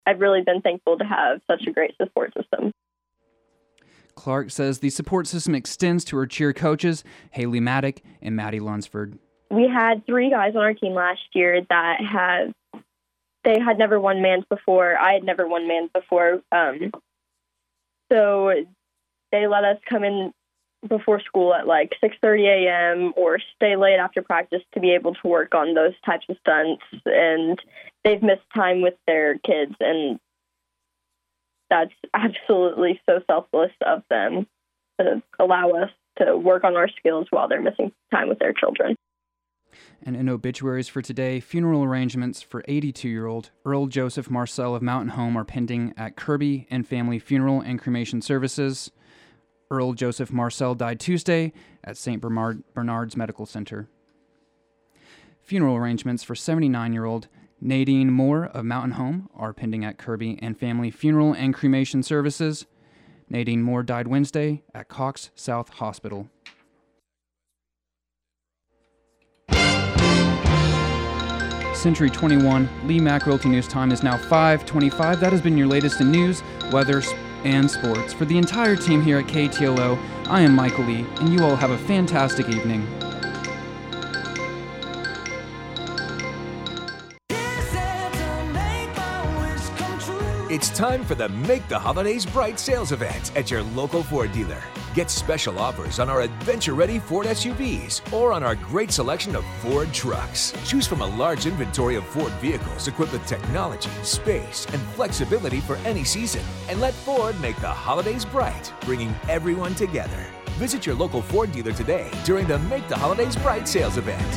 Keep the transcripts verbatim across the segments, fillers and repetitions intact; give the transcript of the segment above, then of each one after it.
I've really been thankful to have such a great support system. Clark says the support system extends to her cheer coaches, Haley Maddock and Maddie Lunsford. We had three guys on our team last year that have, they had never won man's before. I had never won man's before. Um, so they let us come in before school at like six thirty a.m. or stay late after practice to be able to work on those types of stunts. And they've missed time with their kids, and that's absolutely so selfless of them to allow us to work on our skills while they're missing time with their children. And in obituaries for today, funeral arrangements for eighty-two-year-old Earl Joseph Marcel of Mountain Home are pending at Kirby and Family Funeral and Cremation Services. Earl Joseph Marcel died Tuesday at Saint Bernard, Bernard's Medical Center. Funeral arrangements for seventy-nine-year-old Nadine Moore of Mountain Home are pending at Kirby and Family Funeral and Cremation Services. Nadine Moore died Wednesday at Cox South Hospital. Century twenty-one, Lee Mack Realty News Time is now five twenty-five. That has been your latest in news, weather, and sports. For the entire team here at K T L O, I am Michael Lee, and you all have a fantastic evening. It's time for the Make the Holidays Bright sales event at your local Ford dealer. Get special offers on our adventure-ready Ford S U Vs or on our great selection of Ford trucks. Choose from a large inventory of Ford vehicles equipped with technology, space, and flexibility for any season. And let Ford make the holidays bright, bringing everyone together. Visit your local Ford dealer today during the Make the Holidays Bright sales event.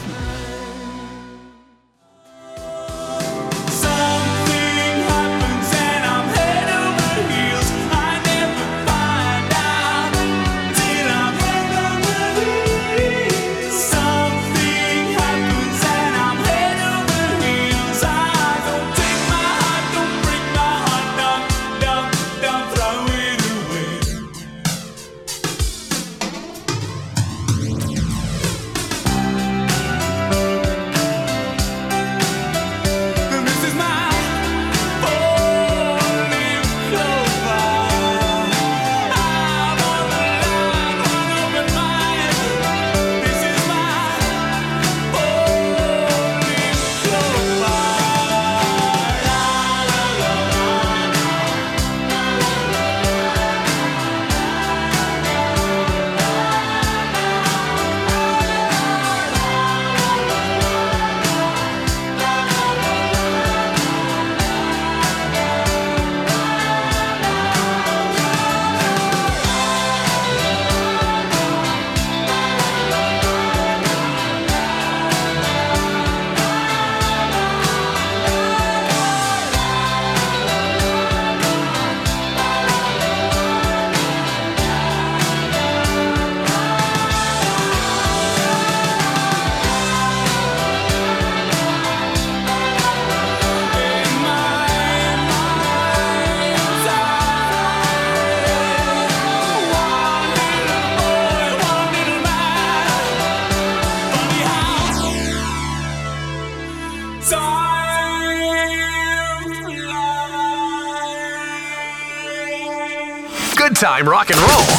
Good time rock and roll.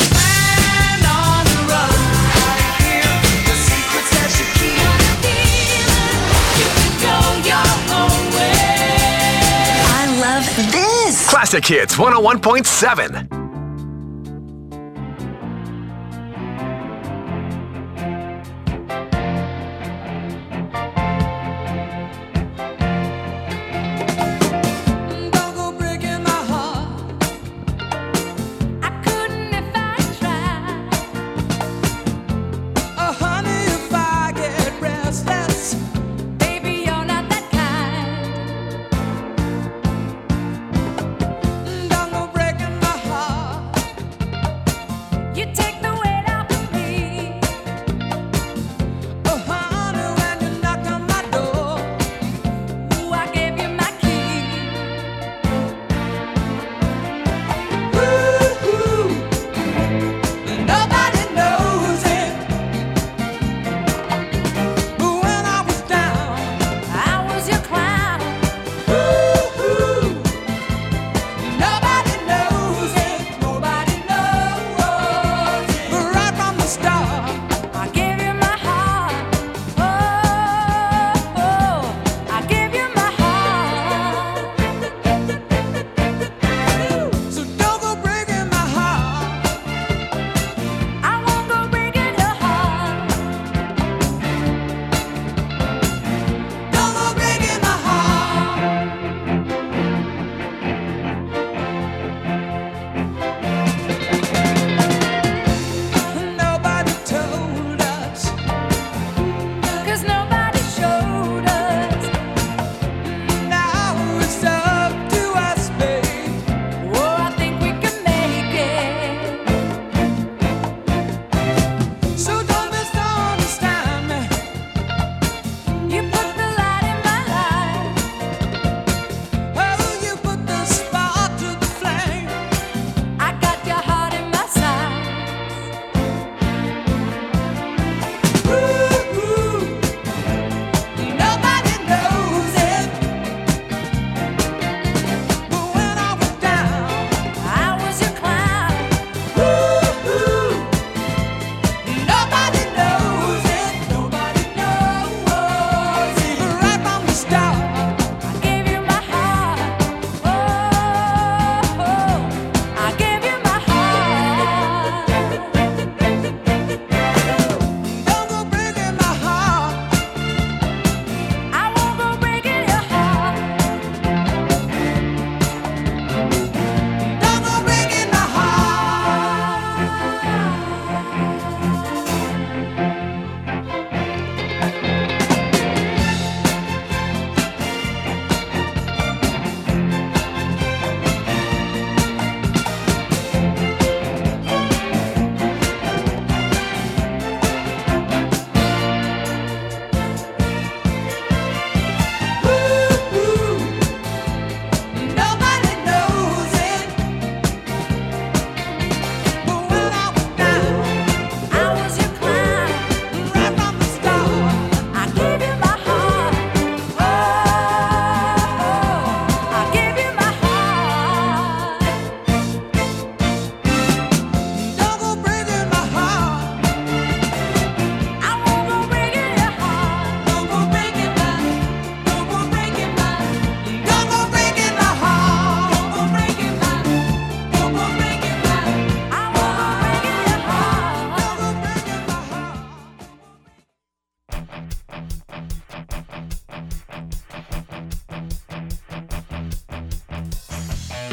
I love this. Classic Hits one oh one point seven. Don't go breaking my heart.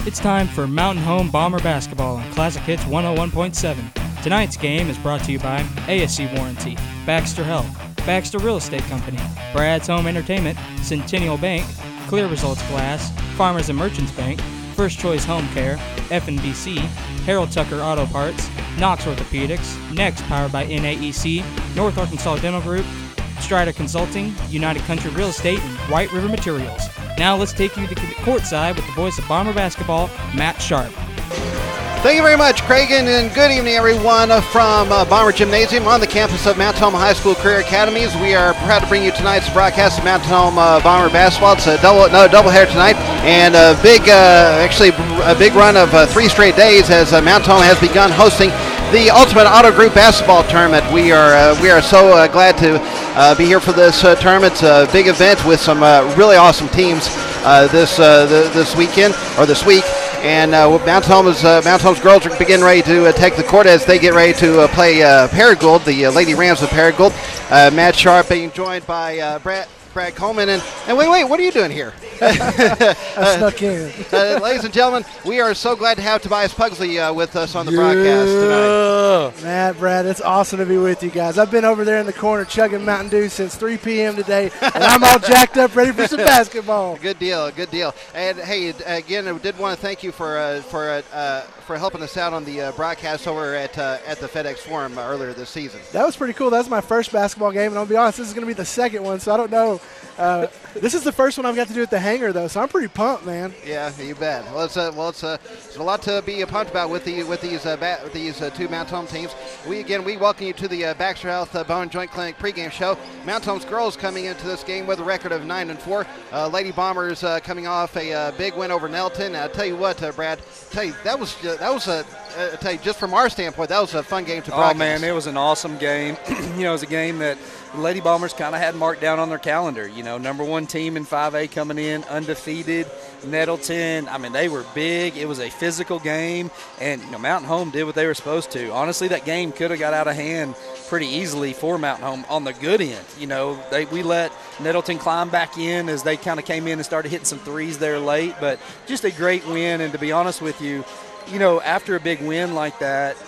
It's time for Mountain Home Bomber Basketball on Classic Hits one oh one point seven. Tonight's game is brought to you by A S C Warranty, Baxter Health, Baxter Real Estate Company, Brad's Home Entertainment, Centennial Bank, Clear Results Glass, Farmers and Merchants Bank, First Choice Home Care, F N B C, Harold Tucker Auto Parts, Knox Orthopedics, Next powered by N A E C, North Arkansas Dental Group, Strider Consulting, United Country Real Estate, and White River Materials. Now let's take you to courtside with the voice of Bomber Basketball, Matt Sharp. Thank you very much, Cragen, and good evening, everyone, from uh, Bomber Gymnasium on the campus of Mountain Home High School Career Academies. We are proud to bring you tonight's broadcast of Mountain Home uh, Bomber Basketball. It's a double, another doubleheader tonight, and a big, uh, actually, a big run of uh, three straight days as uh, Mountain Home has begun hosting the Ultimate Auto Group Basketball Tournament. We are uh, we are so uh, glad to uh, be here for this uh, tournament. It's a big event with some uh, really awesome teams uh, this uh, the, this weekend or this week. And uh, Mountain Home's uh, Mountain Home's girls are getting ready to uh, take the court as they get ready to uh, play uh, Paragould, the uh, Lady Rams of Paragould. Uh, Matt Sharp being joined by uh, Brad. Brad Coleman, and, and wait, wait, what are you doing here? I snuck in. uh, ladies and gentlemen, we are so glad to have Tobias Pugsley uh, with us on the yeah. broadcast tonight. Matt, Brad, it's awesome to be with you guys. I've been over there in the corner chugging Mountain Dew since three p.m. today, and I'm all jacked up, ready for some basketball. Good deal, good deal. And hey, again, I did want to thank you for uh, for uh, uh, for helping us out on the uh, broadcast over at uh, at the FedEx Forum uh, earlier this season. That was pretty cool. That was my first basketball game, and I'll be honest, this is going to be the second one, so I don't know. Uh, this is the first one I've got to do at the hangar, though, so I'm pretty pumped, man. Yeah, you bet. Well, it's a well, it's a, it's a lot to be pumped about with the with these uh, ba- with these uh, two Mountain Home teams. We again we welcome you to the uh, Baxter Health uh, Bone and Joint Clinic pregame show. Mountain Home's girls coming into this game with a record of nine and four. Uh, Lady Bombers uh, coming off a uh, big win over Nelton. I tell you what, uh, Brad, tell you that was uh, that was a. Uh, I tell you, just from our standpoint, that was a fun game to broadcast. Oh man, it was an awesome game. You know, it was a game that the Lady Bombers kind of had marked down on their calendar. You know, number one team in five A coming in, undefeated. Nettleton, I mean, they were big. It was a physical game, and you know, Mountain Home did what they were supposed to. Honestly, that game could have got out of hand pretty easily for Mountain Home on the good end. You know, they we let Nettleton climb back in as they kind of came in and started hitting some threes there late, but just a great win. And to be honest with you, you know, after a big win like that,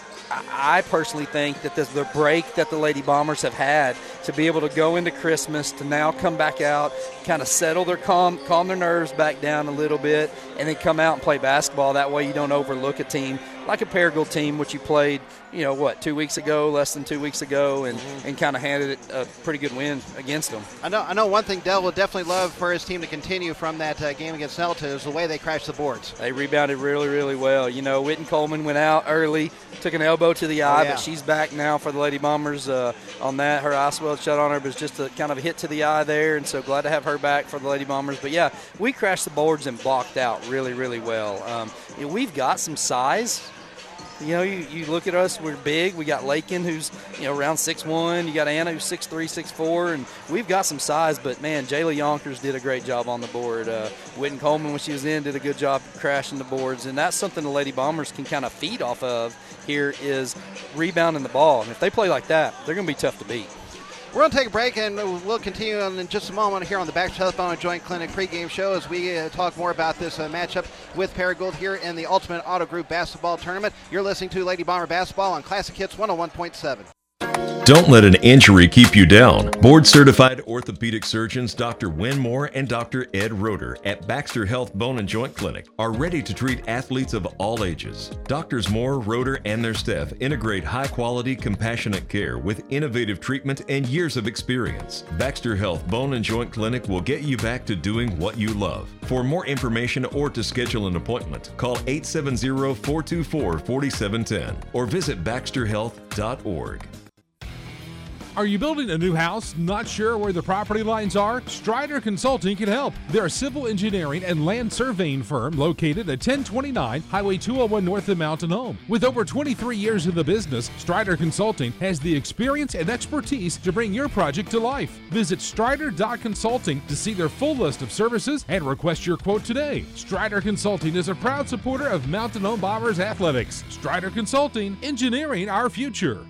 I personally think that this, the break that the Lady Bombers have had to be able to go into Christmas, to now come back out, kind of settle their calm, calm their nerves back down a little bit, and then come out and play basketball. That way you don't overlook a team like a Paragould team, which you played, you know, what, two weeks ago, less than two weeks ago, and, mm-hmm. and kind of handed it a pretty good win against them. I know I know one thing Dell would definitely love for his team to continue from that uh, game against Nelton is the way they crashed the boards. They rebounded really, really well. You know, Whitten Coleman went out early, took an elbow to the eye, oh, yeah. but she's back now for the Lady Bombers uh, on that. Her eye swelled shut on her, but it's just a kind of a hit to the eye there, and so glad to have her back for the Lady Bombers. But, yeah, we crashed the boards and blocked out really, really well. Um, you know, we've got some size. You know, you, you look at us, we're big. We got Lakin, who's, you know, around six one. You got Anna, who's six three, six four. And we've got some size. But, man, Jayla Yonkers did a great job on the board. Uh, Whitten Coleman, when she was in, did a good job crashing the boards. And that's something the Lady Bombers can kind of feed off of here is rebounding the ball. And if they play like that, they're going to be tough to beat. We're going to take a break, and we'll continue on in just a moment here on the Baxter Health Bone and Joint Clinic pregame show as we uh, talk more about this uh, matchup with Paragould here in the Ultimate Auto Group Basketball Tournament. You're listening to Lady Bomber Basketball on Classic Hits one oh one point seven. Don't let an injury keep you down. Board-certified orthopedic surgeons Doctor Winmore and Doctor Ed Roeder at Baxter Health Bone and Joint Clinic are ready to treat athletes of all ages. Doctors Moore, Roeder, and their staff integrate high-quality, compassionate care with innovative treatment and years of experience. Baxter Health Bone and Joint Clinic will get you back to doing what you love. For more information or to schedule an appointment, call eight seven zero, four two four, four seven one zero or visit baxter health dot org. Are you building a new house, not sure where the property lines are? Strider Consulting can help. They're a civil engineering and land surveying firm located at ten twenty-nine Highway two oh one north of Mountain Home. With over twenty-three years in the business, Strider Consulting has the experience and expertise to bring your project to life. Visit strider dot consulting to see their full list of services and request your quote today. Strider Consulting is a proud supporter of Mountain Home Bombers athletics. Strider Consulting, engineering our future.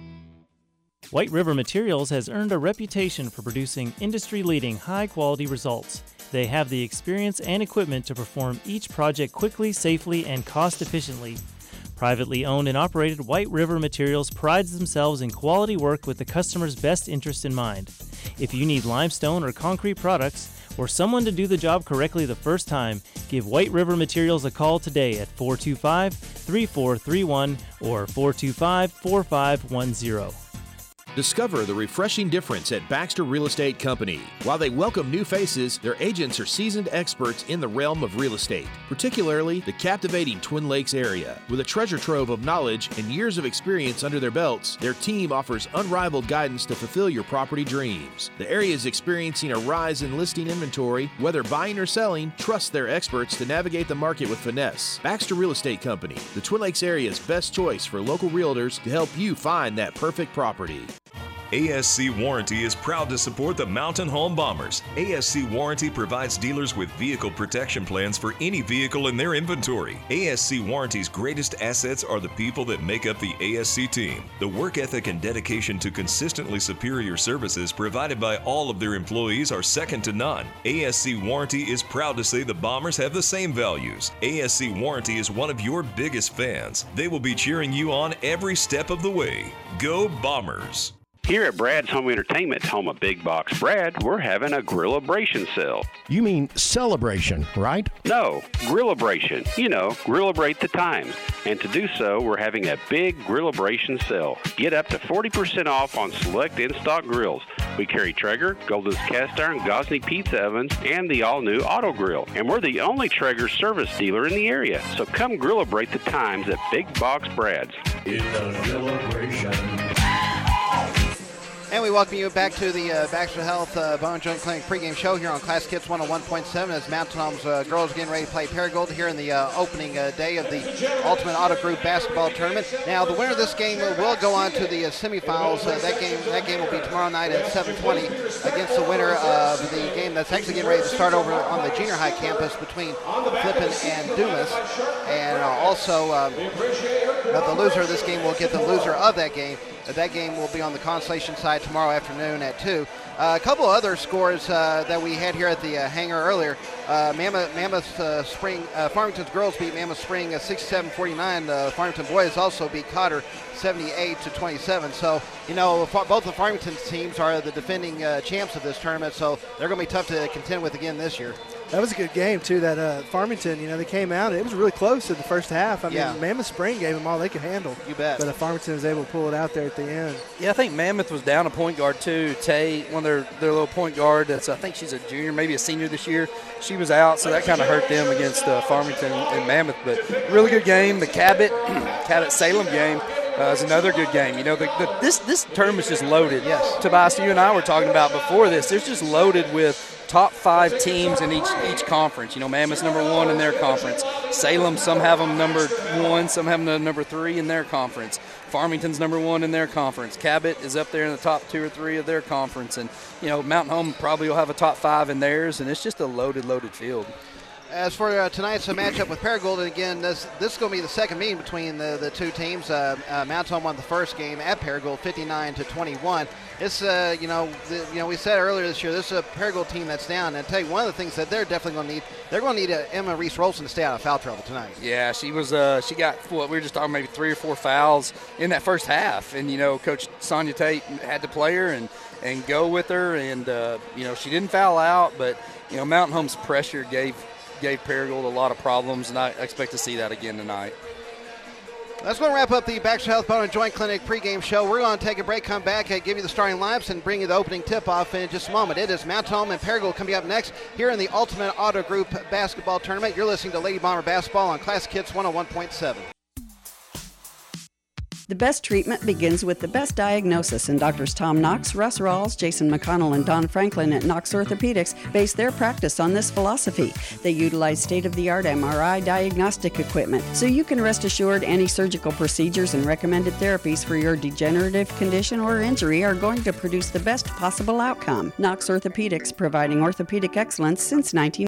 White River Materials has earned a reputation for producing industry-leading high-quality results. They have the experience and equipment to perform each project quickly, safely, and cost-efficiently. Privately owned and operated, White River Materials prides themselves in quality work with the customer's best interest in mind. If you need limestone or concrete products, or someone to do the job correctly the first time, give White River Materials a call today at four two five, three four three one or four two five, four five one zero. Discover the refreshing difference at Baxter Real Estate Company. While they welcome new faces, their agents are seasoned experts in the realm of real estate, particularly the captivating Twin Lakes area. With a treasure trove of knowledge and years of experience under their belts, their team offers unrivaled guidance to fulfill your property dreams. The area is experiencing a rise in listing inventory. Whether buying or selling, trust their experts to navigate the market with finesse. Baxter Real Estate Company, the Twin Lakes area's best choice for local realtors to help you find that perfect property. A S C Warranty is proud to support the Mountain Home Bombers. A S C Warranty provides dealers with vehicle protection plans for any vehicle in their inventory. A S C Warranty's greatest assets are the people that make up the A S C team. The work ethic and dedication to consistently superior services provided by all of their employees are second to none. A S C Warranty is proud to say the Bombers have the same values. A S C Warranty is one of your biggest fans. They will be cheering you on every step of the way. Go Bombers! Here at Brad's Home Entertainment, home of Big Box Brad, we're having a Grillabration sale. You mean celebration, right? No, Grillabration. You know, Grillabrate the times. And to do so, we're having a big Grillabration sale. Get up to forty percent off on select in-stock grills. We carry Traeger, Golden's Cast Iron, Gosney Pizza Ovens, and the all-new Auto Grill. And we're the only Traeger service dealer in the area. So come Grillabrate the times at Big Box Brad's. It's a celebration. And we welcome you back to the uh, Baxter Health uh, Bone and Joint Clinic pregame show here on Classic Hits one oh one point seven as Mountain Home's uh, girls getting ready to play Paragould here in the uh, opening uh, day of the Ultimate Auto Group basketball tournament. Now, the winner of this game will go on to the uh, semifinals. Uh, that game that game will be tomorrow night at seven twenty against the winner of the game that's actually getting ready to start over on the junior high campus between Flippin and Dumas. And uh, also, um, the loser of this game will get the loser of that game. Uh, that game will be on the Constellation side tomorrow afternoon at two. Uh, a couple other scores uh, that we had here at the uh, hangar earlier. Uh, Mammoth, Mammoth uh, Spring, uh, Farmington's girls beat Mammoth Spring uh, sixty-seven forty-nine. Uh, Farmington boys also beat Cotter seventy-eight to twenty-seven. So, you know, both the Farmington teams are the defending uh, champs of this tournament, so they're going to be tough to contend with again this year. That was a good game, too, that uh, Farmington, you know, they came out. It was really close in the first half. I yeah. mean, Mammoth Spring gave them all they could handle. You bet. But uh, Farmington was able to pull it out there at the end. Yeah, I think Mammoth was down a point guard, too. Tay, one of their, their little point guard, that's I think she's a junior, maybe a senior this year. She was out, so that kind of hurt them against uh, Farmington and Mammoth. But really good game. The Cabot, Cabot-Salem game uh, is another good game. You know, the, the, this, this tournament's just loaded. Yes. Tobias, you and I were talking about before this. It's just loaded with top five teams in each each conference. You know, Mammoth's number one in their conference. Salem, some have them number one, some have them number three in their conference. Farmington's number one in their conference. Cabot is up there in the top two or three of their conference. And, you know, Mountain Home probably will have a top five in theirs, and it's just a loaded, loaded field. As for uh, tonight's uh, matchup with Paragould, and again, this, this is going to be the second meeting between the, the two teams. Uh, uh, Mountain Home won the first game at Paragould, fifty-nine to twenty-one. It's, uh, you know, the, you know, we said earlier this year, this is a Paragould team that's down. And I tell you, one of the things that they're definitely going to need, they're going to need uh, Emma Reese-Rolson to stay out of foul trouble tonight. Yeah, she was. Uh, she got what we were just talking, maybe three or four fouls in that first half, and you know, Coach Sonia Tate had to play her and and go with her, and uh, you know, she didn't foul out, but you know, Mountain Home's pressure gave. gave Paragould a lot of problems, and I expect to see that again tonight. That's going to wrap up the Baxter Health Bone and Joint Clinic pregame show. We're going to take a break, come back, and give you the starting lineups and bring you the opening tip-off in just a moment. It is Mountain Home and Paragould coming up next here in the Ultimate Auto Group basketball tournament. You're listening to Lady Bomber Basketball on Classic Hits one oh one point seven. The best treatment begins with the best diagnosis, and Doctors Tom Knox, Russ Rawls, Jason McConnell, and Don Franklin at Knox Orthopedics base their practice on this philosophy. They utilize state-of-the-art M R I diagnostic equipment, so you can rest assured any surgical procedures and recommended therapies for your degenerative condition or injury are going to produce the best possible outcome. Knox Orthopedics, providing orthopedic excellence since nineteen